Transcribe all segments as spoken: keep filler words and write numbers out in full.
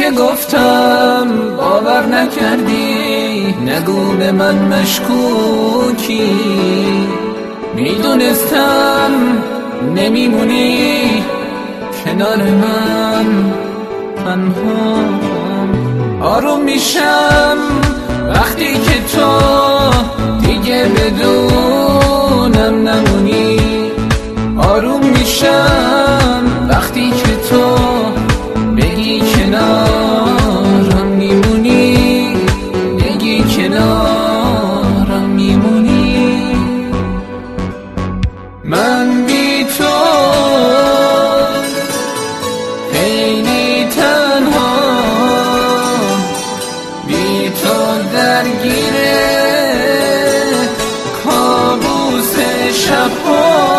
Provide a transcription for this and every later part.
که گفتم باور نکردی، نگو به من مشکوکی. میدونستم نمیمونی کنار من، تنها آروم میشم وقتی که تو دیگه بدونم نمونی. آروم میشم وقتی که تو بگی کنارم میمونی، بگی کنارم میمونی. من بی تو خیلی تنها، بی تو درگیره کابوس شبها.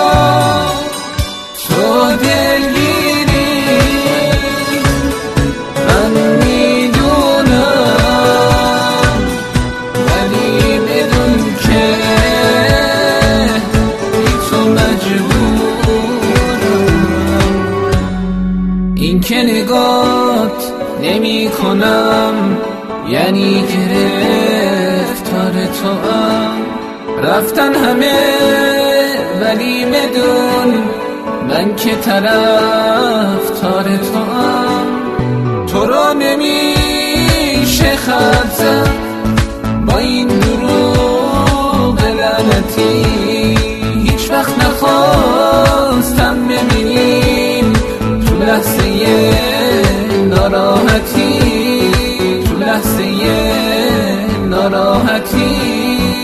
تو دلگیری من میدونم، ولی بدون که بی تو مجبورم. این که نگات نمی کنم یعنی گرفتار تو ام. رفتن همه ولی بدون من که طرفدار تو ام. تو را نمیشه خط زد با این دروغ لعنتی. هیچ وقت نخواستم ببینیم تو لحظه ناراحتی، تو لحظه ناراحتی.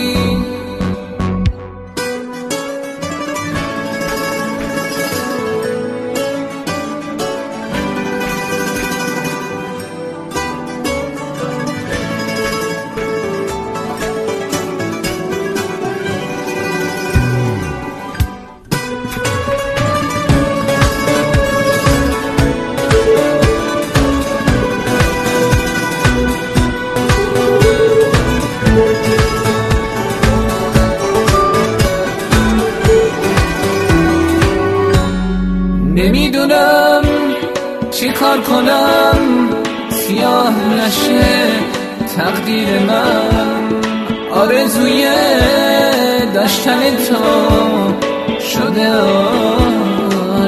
نمیدونم چی کار کنم سیاه نشه تقدیر من. آرزوی داشتن تو شده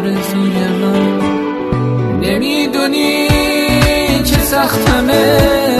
آرزوی من. نمیدونی چه سختمه